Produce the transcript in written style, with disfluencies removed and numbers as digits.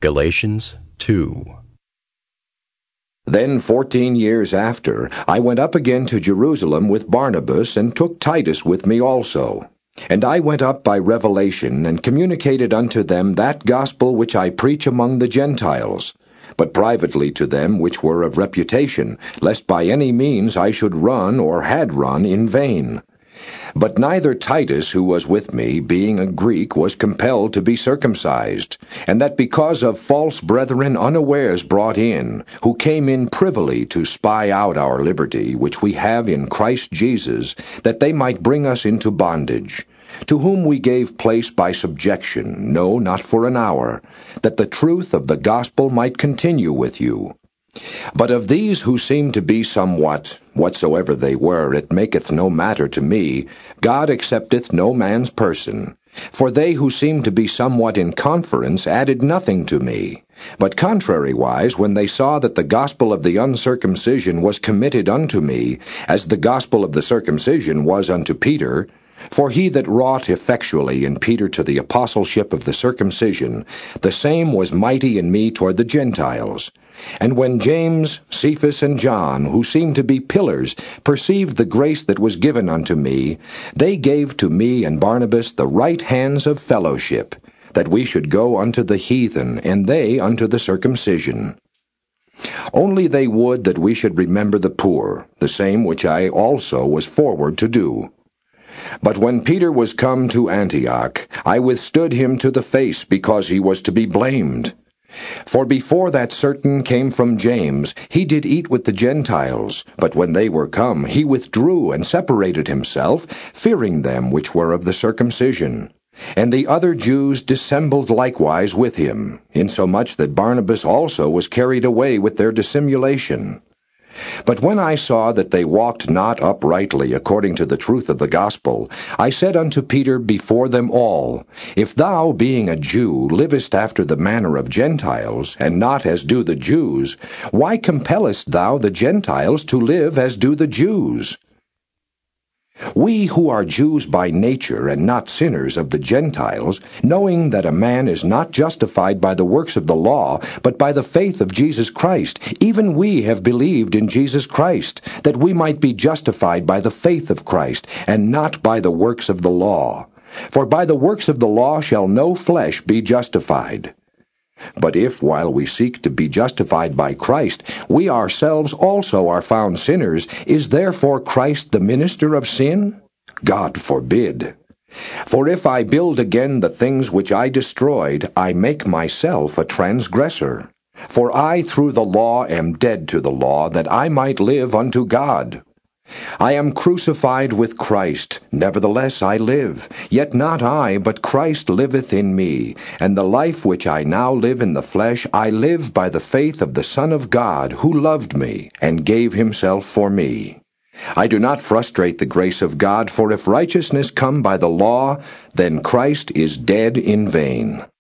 Galatians 2. Then 14 years after, I went up again to Jerusalem with Barnabas, and took Titus with me also. And I went up by revelation, and communicated unto them that gospel which I preach among the Gentiles, but privately to them which were of reputation, lest by any means I should run, or had run, in vain. But neither Titus, who was with me, being a Greek, was compelled to be circumcised, and that because of false brethren unawares brought in, who came in privily to spy out our liberty, which we have in Christ Jesus, that they might bring us into bondage, to whom we gave place by subjection, no, not for an hour, that the truth of the gospel might continue with you. But of these who seem to be somewhat, whatsoever they were, it maketh no matter to me, God accepteth no man's person. For they who seemed to be somewhat in conference added nothing to me. But contrariwise, when they saw that the gospel of the uncircumcision was committed unto me, as the gospel of the circumcision was unto Peter, for he that wrought effectually in Peter to the apostleship of the circumcision, the same was mighty in me toward the Gentiles. And when James, Cephas, and John, who seemed to be pillars, perceived the grace that was given unto me, they gave to me and Barnabas the right hands of fellowship, that we should go unto the heathen, and they unto the circumcision. Only they would that we should remember the poor, the same which I also was forward to do. But when Peter was come to Antioch, I withstood him to the face, because he was to be blamed. For before that certain came from James, he did eat with the Gentiles, but when they were come, he withdrew and separated himself, fearing them which were of the circumcision. And the other Jews dissembled likewise with him, insomuch that Barnabas also was carried away with their dissimulation. But when I saw that they walked not uprightly according to the truth of the gospel, I said unto Peter before them all, If thou, being a Jew, livest after the manner of Gentiles, and not as do the Jews, why compellest thou the Gentiles to live as do the Jews? We who are Jews by nature, and not sinners of the Gentiles, knowing that a man is not justified by the works of the law, but by the faith of Jesus Christ, even we have believed in Jesus Christ, that we might be justified by the faith of Christ, and not by the works of the law. For by the works of the law shall no flesh be justified. But if, while we seek to be justified by Christ, we ourselves also are found sinners, is therefore Christ the minister of sin? God forbid. For if I build again the things which I destroyed, I make myself a transgressor. For I through the law am dead to the law, that I might live unto God. I am crucified with Christ, nevertheless I live. Yet not I, but Christ liveth in me. And the life which I now live in the flesh, I live by the faith of the Son of God, who loved me, and gave himself for me. I do not frustrate the grace of God, for if righteousness come by the law, then Christ is dead in vain.